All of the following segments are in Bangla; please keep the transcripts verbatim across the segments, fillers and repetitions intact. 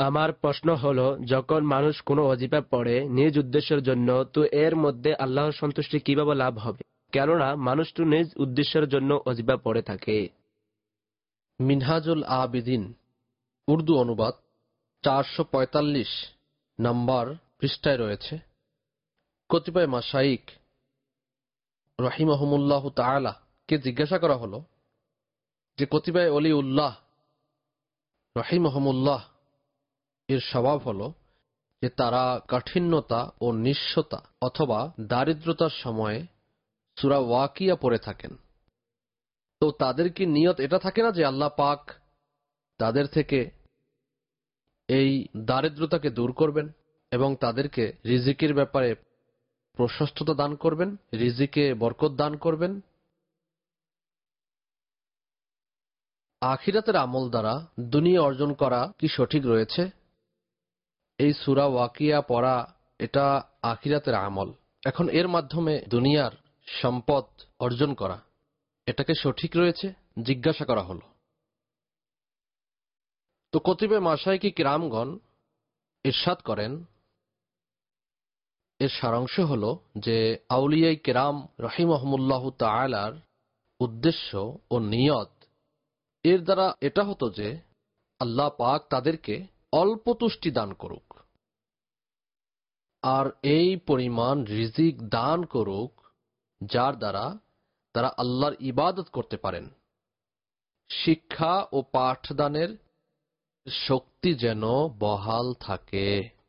আমার প্রশ্ন হলো, যখন মানুষ কোনো ওয়াজিফা পড়ে নিজ উদ্দেশ্যের জন্য, তো এর মধ্যে আল্লাহর সন্তুষ্টি কিভাবে লাভ হবে? কেননা মানুষ তো নিজ উদ্দেশ্যের জন্য ওয়াজিফা পড়ে থাকে। মিনহাজুল আবিদিন উর্দু অনুবাদ চারশো পঁয়তাল্লিশ নম্বর পৃষ্ঠায় রয়েছে। কতিপয় মাশাইখ রহিমাহুমুল্লাহ তাআলা কে জিজ্ঞাসা করা হলো যে কতিপয় অলি উল্লাহ রহিমাহুমুল্লাহ এর স্বভাব হলো যে তারা কাঠিন্যতা ও নিঃস্বতা অথবা দারিদ্রতার সময়ে সূরা ওয়াকিয়া পড়ে থাকেন। তো তাদের কি নিয়ত এটা থাকে না যে আল্লাহ পাক তাদের থেকে এই দারিদ্রতাকে দূর করবেন এবং তাদেরকে রিজিকের ব্যাপারে প্রশস্ততা দান করবেন, রিজিকে বরকত দান করবেন? আখিরাতের আমল দ্বারা দুনিয়া অর্জন করা কি সঠিক রয়েছে? এই সূরা ওয়াকিয়া পড়া এটা আখিরাতের আমল। এখন এর মাধ্যমে দুনিয়ার সম্পদ অর্জন করা এটাকে সঠিক রয়েছে জিজ্ঞাসা করা হলো। তো কতিপয় মাশায়েখ কিরামগণ ইরশাদ করেন, এর সারাংশ হল যে আউলিয়ায়ে কিরাম রাহিমাহুমুল্লাহ তাআলার উদ্দেশ্য ও নিয়ত এর দ্বারা এটা হতো যে আল্লাহ পাক তাদেরকে অল্প তুষ্টি দান করুক আর এই পরিমাণ রিজিক দান করুক যার দ্বারা তারা আল্লাহর ইবাদত করতে পারেন। শিক্ষা ও পাঠদানের শক্তি যেন বহাল থাকে।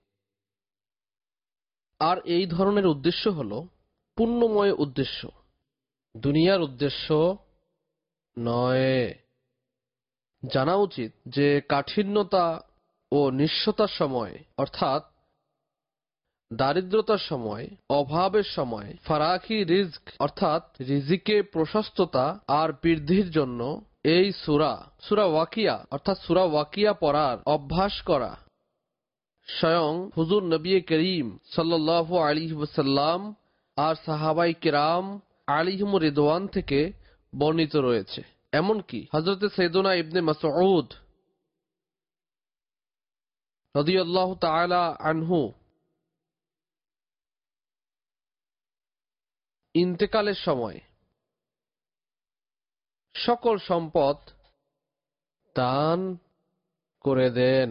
আর এই ধরনের উদ্দেশ্য হল পুণ্যময় উদ্দেশ্য, দুনিয়ার উদ্দেশ্য নয়। জানা উচিত যে কাঠিন্যতা ও নিঃস্বতার সময় অর্থাৎ দারিদ্রতার সময়, অভাবের সময় ফারাকি রিজক অর্থাৎ রিজিকে প্রশস্ততা আর বৃদ্ধির জন্য এই সূরা সূরা ওয়াকিয়া অর্থাৎ সূরা ওয়াকিয়া পড়ার অভ্যাস করা স্বয়ং হুজুর নবী করিম সাল্লাল্লাহু আলাইহি ওয়াসাল্লাম আর সাহাবায়ে কিরাম আলাইহিমুর রিদওয়ান থেকে বর্ণিত রয়েছে। এমনকি হযরত সাইয়্যিদুনা ইবনে মাসউদ রাদিয়াল্লাহু তাআলা আনহু ইন্তেকালের সময় সকল সম্পদ দান করে দেন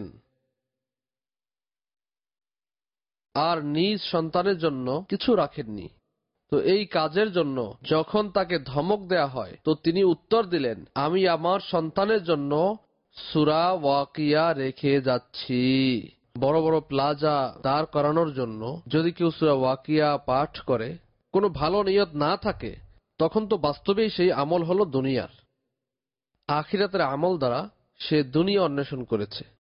আর নিজ সন্তানের জন্য কিছু রাখেননি। তো এই কাজের জন্য যখন তাকে ধমক দেয়া হয় তো তিনি উত্তর দিলেন, আমি আমার সন্তানের জন্য সূরা ওয়াকিয়া রেখে যাচ্ছি। বড় বড় প্লাজা দাঁড় করানোর জন্য যদি কেউ সূরা ওয়াকিয়া পাঠ করে, কোনো ভালো নিয়ত না থাকে, তখন তো বাস্তবেই সেই আমল হলো দুনিয়ার। আখিরাতের আমল দ্বারা সে দুনিয়া অন্বেষণ করেছে।